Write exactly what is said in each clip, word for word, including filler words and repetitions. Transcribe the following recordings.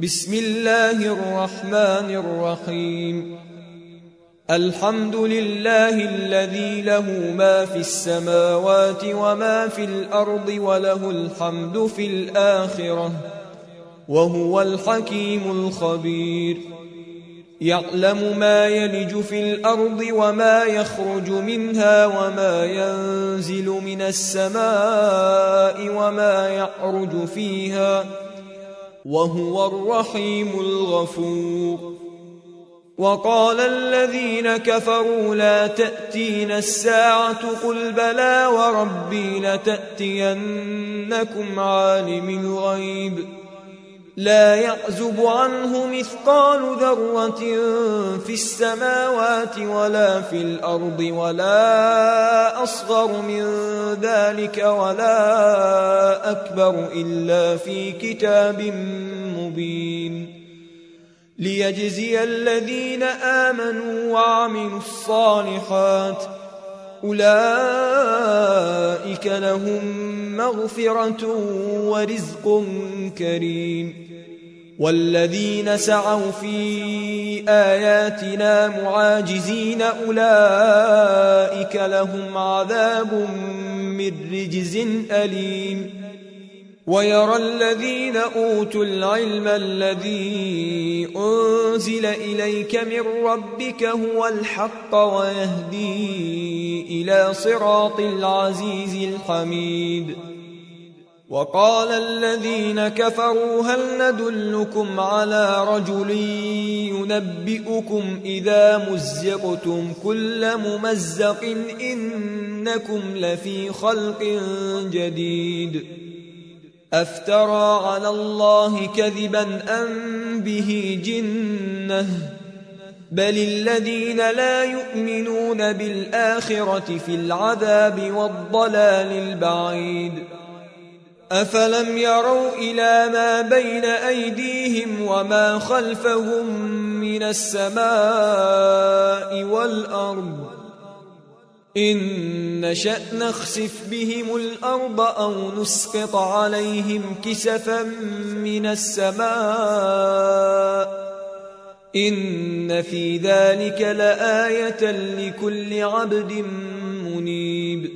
بسم الله الرحمن الرحيم. الحمد لله الذي له ما في السماوات وما في الأرض وله الحمد في الآخرة وهو الحكيم الخبير. يعلم ما يلج في الأرض وما يخرج منها وما ينزل من السماء وما يعرج فيها وهو الرحيم الغفور. وقال الذين كفروا لا تأتينا الساعة قل بلى وربي لتأتينكم عالم الغيب لا يعزب عنه مثقال ذرة في السماوات ولا في الأرض ولا أصغر من ذلك ولا أكبر إلا في كتاب مبين ليجزي الذين آمنوا وعملوا الصالحات أولئك لهم مغفرة ورزق كريم. والذين سعوا في آياتنا معاجزين أولئك لهم عذاب من رجز أليم. ويرى الذين أوتوا العلم الذي أنزل إليك من ربك هو الحق ويهدي إلى صراط العزيز الحميد. وقال الذين كفروا هل ندلكم على رجل ينبئكم إذا مزقتم كل ممزق إنكم لفي خلق جديد أفترى على الله كذبا أم به جنة بل الذين لا يؤمنون بالآخرة في العذاب والضلال البعيد. أفلم يروا إلى ما بين أيديهم وما خلفهم من السماء والأرض إن نشأ نخسف بهم الأرض أو نسقط عليهم كسفا من السماء إن في ذلك لآية لكل عبد منيب.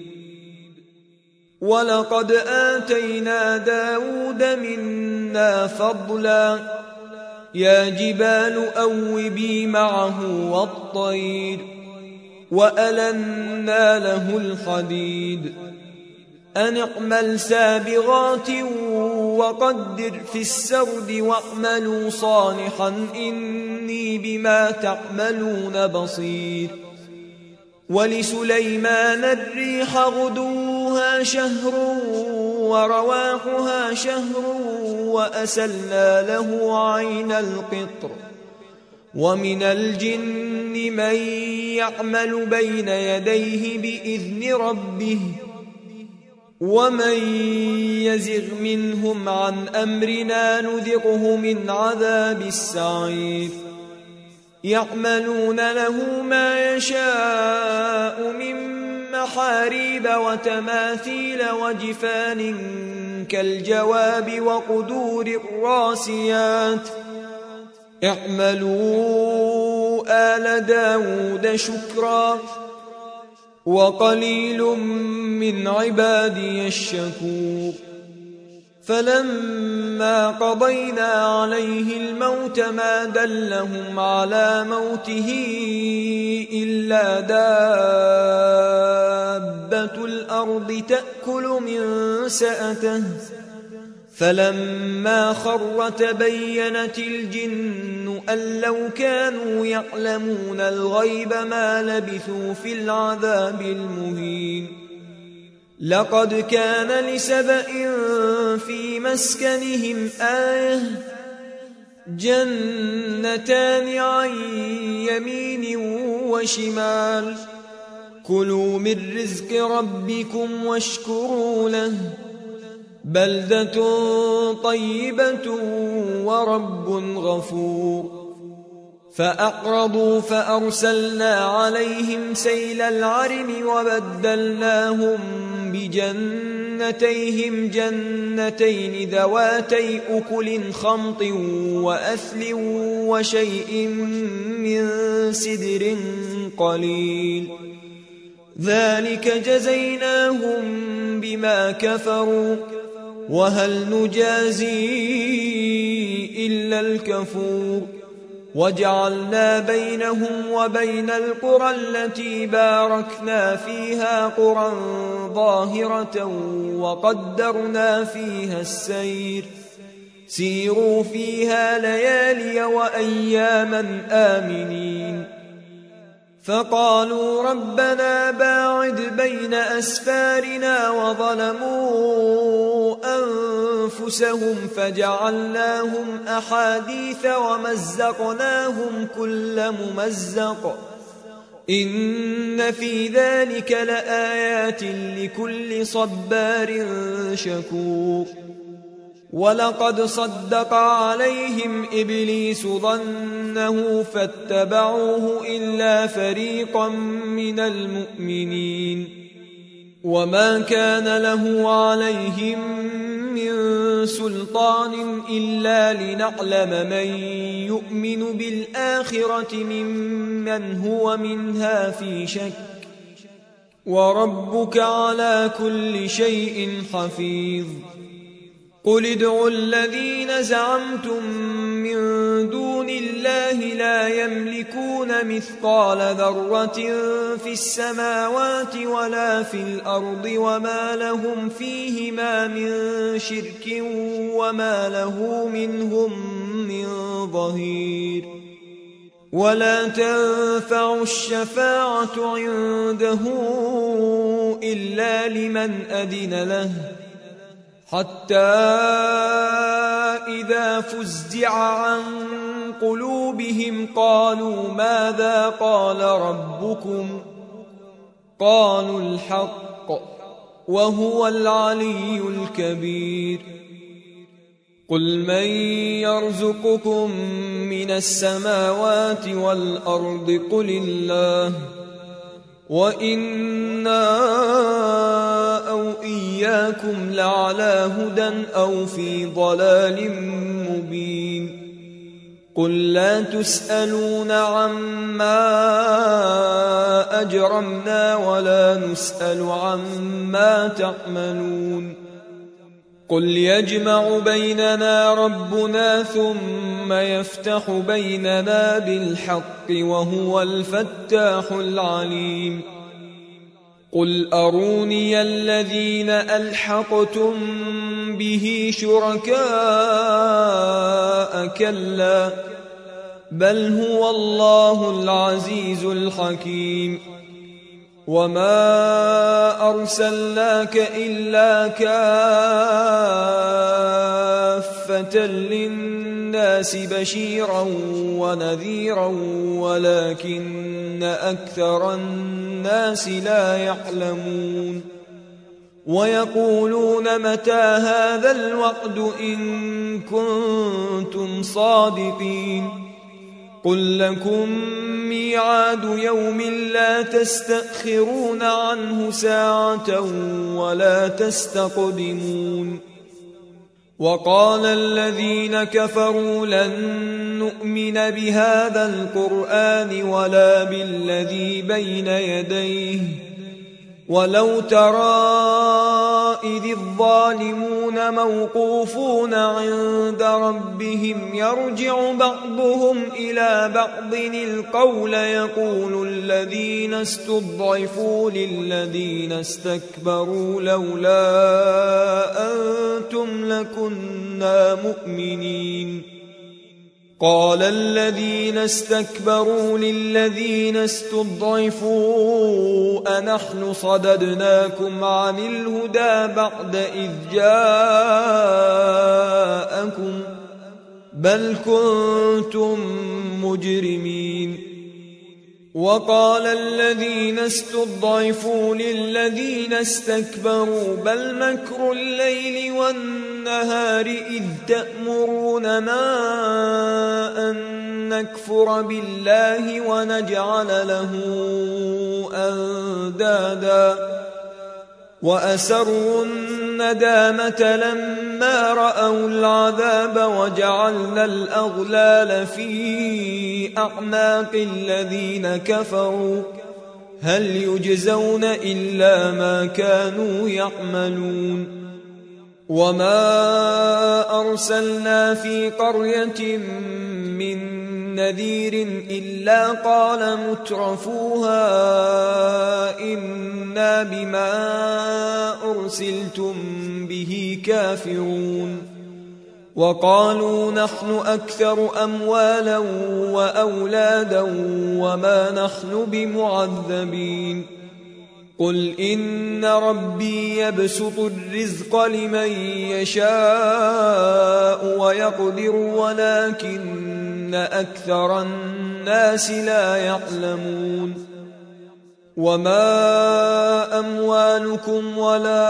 ولقد آتينا داود منا فضلا يا جبال أوبي معه والطير وألنا له الحديد أن اعمل سابغات وقدر في السرد واعملوا صالحا إني بما تعملون بصير. ولسليمان الريح غدوها شهر ورواحها شهر وأسلنا له عين القطر ومن الجن من يعمل بين يديه بإذن ربه ومن يزغ منهم عن أمرنا نذقه من عذاب السعير. يعملون له ما يشاء من محاريب وتماثيل وجفان كالجواب وقدور الراسيات اعملوا آل داود شكرا وقليل من عبادي الشكور. فلما قضينا عليه الموت ما دلهم على موته إلا دابة الأرض تأكل من سأته فلما خر تبينت الجن أن لو كانوا يعلمون الغيب ما لبثوا في العذاب المهين. لقد كان لسبأ في مسكنهم آية جنتان عن يمين وشمال كلوا من رزق ربكم واشكروا له بلدة طيبة ورب غفور. فأعرضوا فأرسلنا عليهم سيل العرم وبدلناهم بجنات جنتيهم جنتين ذواتي أكل خمط وأثل وشيء من سدر قليل ذلك جزيناهم بما كفروا وهل نجازي إلا الكفور وجعلنا بينهم وبين القرى التي باركنا فيها قرى ظاهرة وقدرنا فيها السير سيروا فيها ليالي وأياما آمنين فقالوا ربنا باعد بين أسفارنا وظلموا أنفسهم فجعلناهم أحاديث ومزقناهم كل ممزق إن في ذلك لآيات لكل صبار شكور ولقد صدق عليهم إبليس ظنه فاتبعوه إلا فريقا من المؤمنين وما كان له عليهم من سلطان إلا لنعلم من يؤمن بالآخرة ممن هو منها في شك وربك على كل شيء حفيظ قل ادعوا الذين زعمتم من دون الله لا يملكون مثقال ذرة في السماوات ولا في الأرض وما لهم فيهما من شرك وما له منهم من ظهير ولا تنفع الشفاعة عنده إلا لمن أذن له حتى إذا فزع عن قلوبهم قالوا ماذا قال ربكم قالوا الحق وهو العلي الكبير قل من يرزقكم من السماوات والأرض قل الله وإنا أو إياكم لعلى هدى أو في ضلال مبين قل لا تسألون عما أجرمنا ولا نسأل عما تعملون قل يجمع بيننا ربنا ثم يفتح بيننا بالحق وهو الفتاح العليم قل أروني الذين ألحقتم به شركاء كلا بل هو الله العزيز الحكيم وما أرسلناك إلا كافة للناس بشيرا ونذيرا ولكن أكثر الناس لا يعلمون ويقولون متى هذا الوعد إن كنتم صادقين قل لكم ميعاد يوم لا تستأخرون عنه ساعة ولا تستقدمون وقال الذين كفروا لن نؤمن بهذا القرآن ولا بالذي بين يديه ولو ترى إذ الظالمون موقوفون عند ربهم يرجع بعضهم إلى بعض القول يقول الذين استضعفوا للذين استكبروا لولا أنتم لكنا مؤمنين قال الذين استكبروا للذين استضعفوا أنحن صددناكم عن الهدى بعد إذ جاءكم بل كنتم مجرمين وقال الذين استضعفوا للذين استكبروا بل مكر الليل والنهار إذ تأمروننا أن نكفر بالله ونجعل له أندادا وأسروا الندامة لما رأوا العذاب وجعلنا الأغلال في أعناق الذين كفروا هل يجزون إلا ما كانوا يعملون وما أرسلنا في قرية من نذير إلا قال مترفوها إنا بما أرسلتم به كافرون وقالوا نحن أكثر أموالا وأولادا وما نحن بمعذبين قل إن ربي يبسط الرزق لمن يشاء ويقدر ولكن أكثر الناس لا يعلمون وما أموالكم ولا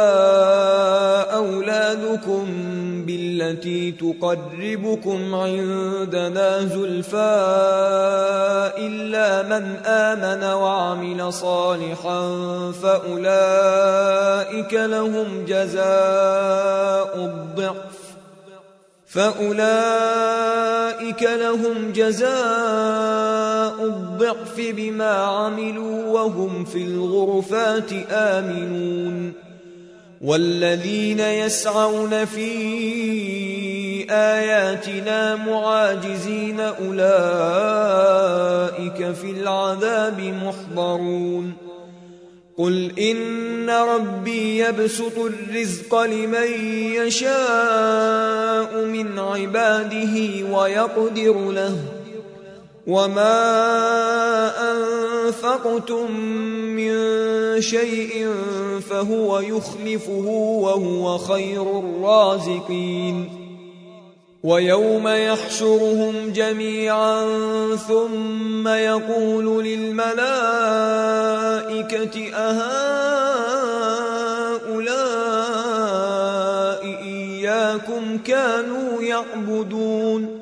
أولادكم بالتي تقربكم عندنا زلفى إلا من آمن وعمل صالحا فأولئك لهم جزاء الضعف فأولئك لهم جزاء الضعف بما عملوا وهم في الغرفات آمنون والذين يسعون في آياتنا معاجزين أولئك في العذاب محضرون قل إن ربي يبسط الرزق لمن يشاء من عباده ويقدر له وما أنفقتم من شيء فهو يخلفه وهو خير الرازقين ويوم يحشرهم جميعا ثم يقول للملائكة أهؤلاء إياكم كانوا يعبدون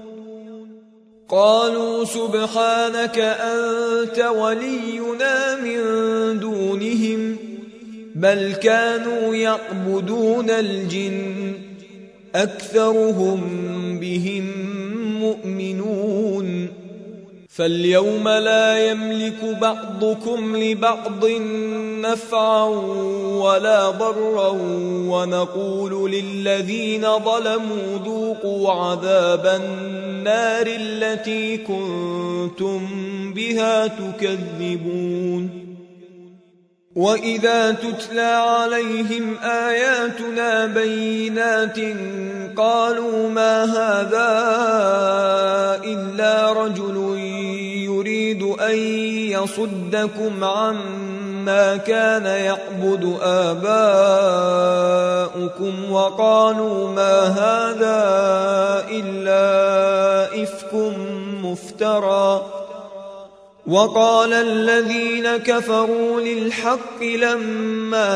قالوا سبحانك أنت ولينا من دونهم بل كانوا يعبدون الجن أكثرهم بهم مؤمنون فاليوم لا يملك بعضكم لبعض نفعا ولا ضرا ونقول للذين ظلموا ذوقوا عذاب النار التي كنتم بها تكذبون وإذا تتلى عليهم آياتنا بينات قالوا ما هذا إلا رجل يريد أن يصدكم عما كان يعبد آباؤكم وقالوا ما هذا إلا إفك مفترى وقال الذين كفروا للحق لما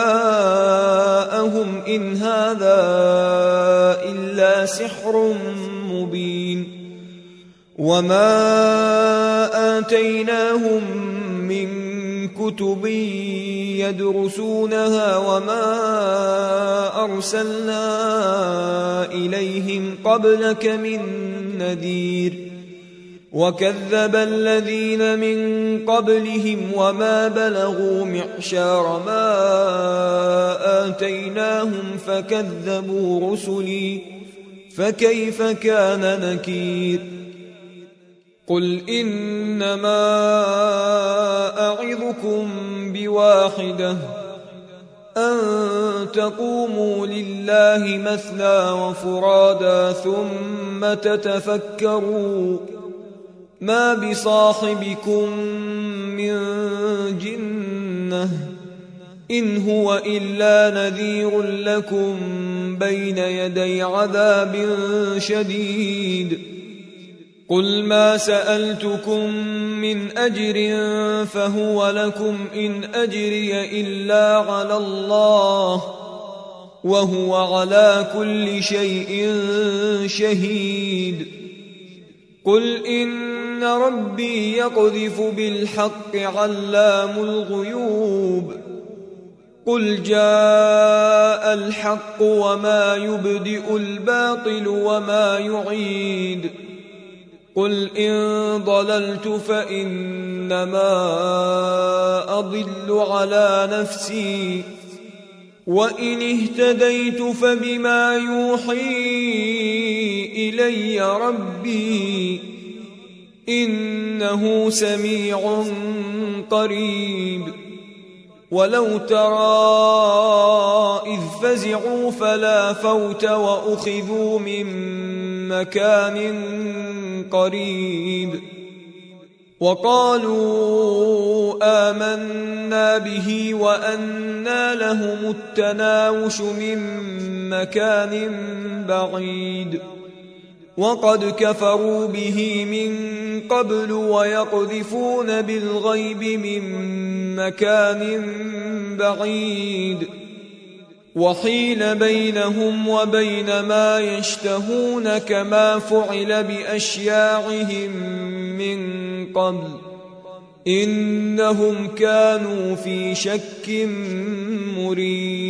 جاءهم إن هذا إلا سحر مبين وما آتيناهم من كتب يدرسونها وما أرسلنا إليهم قبلك من نذير وكذب الذين من قبلهم وما بلغوا معشار ما آتيناهم فكذبوا رسلي فكيف كان نكير قل إنما أعظكم بواحدة أن تقوموا لله مثنى وفرادا ثم تتفكروا ما بصاحبكم من جنة إن هو إلا نذير لكم بين يدي عذاب شديد قل ما سألتكم من أجر فهو لكم إن أجري إلا على الله وهو على كل شيء شهيد قل إن ربي يقذف بالحق علام الغيوب قل جاء الحق وما يبدئ الباطل وما يعيد قل إن ضللت فإنما أضل على نفسي وإن اهتديت فبما يوحي إلي ربي إنه سميع قريب ولو ترى إذ فزعوا فلا فوت وأخذوا من مكان قريب وقالوا آمنا به وأنى لهم التناوش من مكان بعيد وقد كفروا به من قبل ويقذفون بالغيب من مكان بعيد وحيل بينهم وبين ما يشتهون كما فعل بأشياعهم من قبل إنهم كانوا في شك مريب